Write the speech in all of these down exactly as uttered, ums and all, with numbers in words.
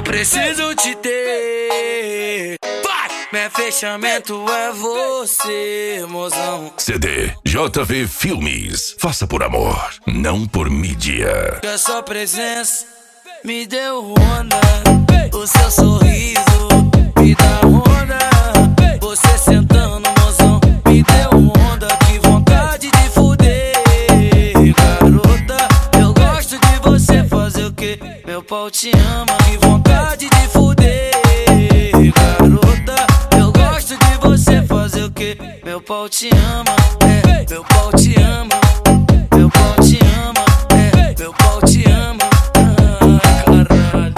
preciso te ter. Vai! Meu fechamento é você, mozão. C D J V Filmes. Faça por amor, não por mídia. Que a sua presença me deu onda. O seu sorriso me dá onda. Você sentando, mozão, me deu onda. Que vontade de fuder, garota. Eu gosto de você fazer o que? Meu pau te ama. Que vontade de fuder, garota. Eu gosto de você fazer o que? Meu pau te ama, é, meu pau te ama. Meu pau te ama, é, meu pau te ama. Ah, caralho.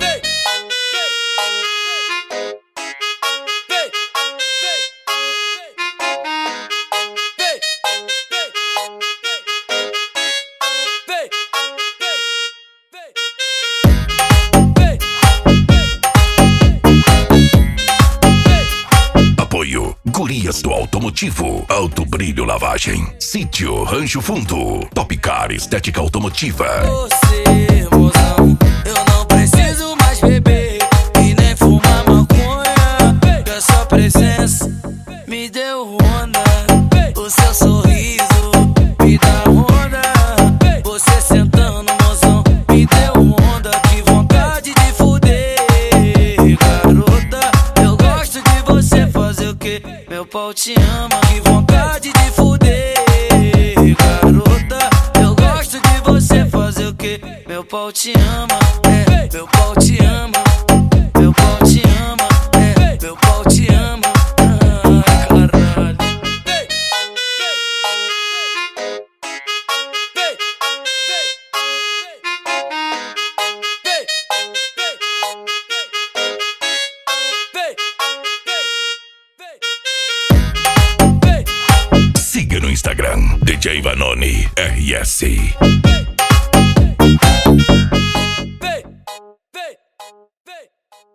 Apoio Gurias do Automotivo, Alto Brilho Lavagem, Sítio Rancho Fundo, Top Car Estética Automotiva. Você, mozão, eu não preciso mais beber e nem fumar maconha. Que a sua presença me deu onda. O seu sorriso me dá onda. Você sentando, mozão, me deu onda. Que vontade de fuder, garota. Eu gosto de você fazer o que? Meu pau te ama. Que vontade de fuder, garota. Eu gosto de você fazer o que? Meu pau te ama, é, meu pau te ama. Meu pau te ama, é, meu pau te ama. Ah, caralho. Siga no Instagram D J Vanoni R S.